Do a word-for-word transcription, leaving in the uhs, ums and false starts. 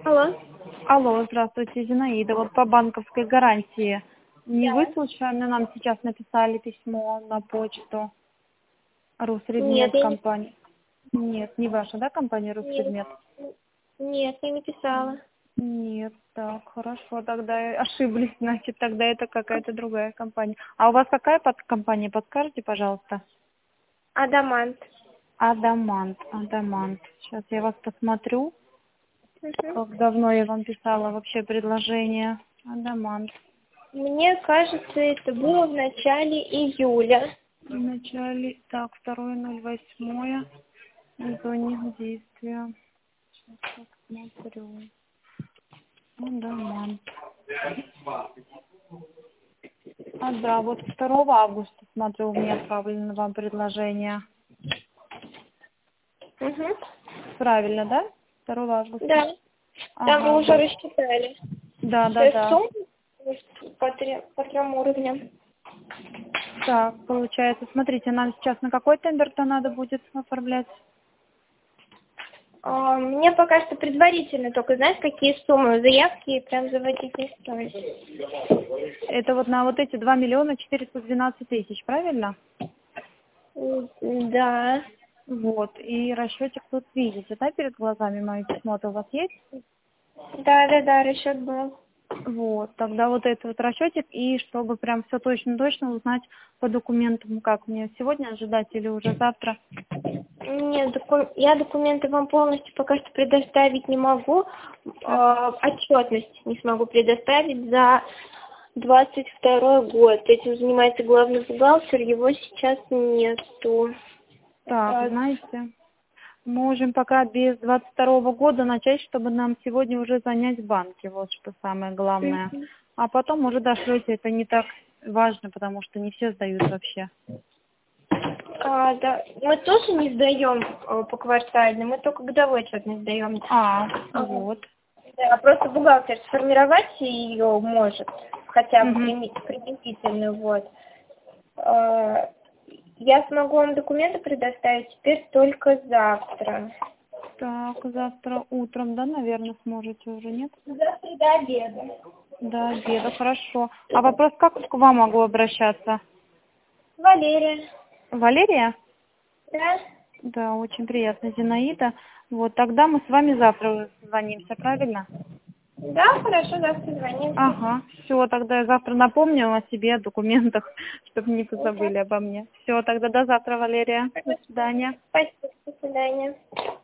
Алло. Алло, здравствуйте, Зинаида. Вот по банковской гарантии. Не Да. вы случайно нам сейчас написали письмо на почту? Нет, Русредмет я не... компания. Нет, не ваша, да, компания Нет, Русредмет? нет, я не писала. Нет, так, хорошо, тогда и ошиблись, значит, тогда это какая-то другая компания. А у вас какая под компания, подскажете, пожалуйста? Адамант. Адамант, Адамант. Сейчас я вас посмотрю, Мгм. как давно я вам писала вообще предложение. Адамант. Мне кажется, это было в начале июля. В начале, так, второе ноль восьмое, до них действия. Сейчас посмотрю. Адамант. А, да, вот второго августа, смотрю, у меня отправлено вам предложение. Угу. Правильно, да? второго августа. Да. Там Ага, мы уже вот. рассчитали Да, да, все да. суммы по, трем, по трем уровням. Так, получается, смотрите, нам сейчас на какой тендер-то надо будет оформлять? А, мне пока что предварительно только, знаешь, какие суммы заявки прям заводить не стоит. Это вот на вот эти два миллиона четыреста двенадцать тысяч, правильно? М, Да. Вот, и расчетик тут видите, да, перед глазами мое письмо-то у вас есть? Да, да, да, расчет был. Вот, тогда вот этот вот расчетик, и чтобы прям все точно-точно узнать по документам, как мне сегодня ожидать или уже завтра? Нет, доку- я документы вам полностью пока что предоставить не могу. Так. Э, отчетность не смогу предоставить за двадцать второй год. Этим занимается главный бухгалтер, его сейчас нету. Так, Э, знаете, можем пока без двадцать второго года начать, чтобы нам сегодня уже занять банки, вот что самое главное. мгм. А потом уже дошлете, это не так важно, потому что не все сдают вообще. А, да. Мы тоже не сдаем э, по квартально, мы только годовой отчетность сдаем. А, А, вот. да, просто бухгалтер сформировать ее может, хотя бы Угу. прими- приблизительно, вот. Э, Я смогу вам документы предоставить теперь только завтра. Так, завтра утром, да, наверное, сможете уже, нет? Завтра до обеда. До обеда, хорошо. А вопрос, как к вам могу обращаться? Валерия. Валерия? Да? Да, очень приятно, Зинаида. Вот, тогда мы с вами завтра созвонимся, правильно? Да, хорошо, завтра звоните. Ага, все, тогда я завтра напомню о себе, о документах, чтобы не Угу. позабыли обо мне. Все, тогда до завтра, Валерия. До Хорошо. свидания. Спасибо, до свидания.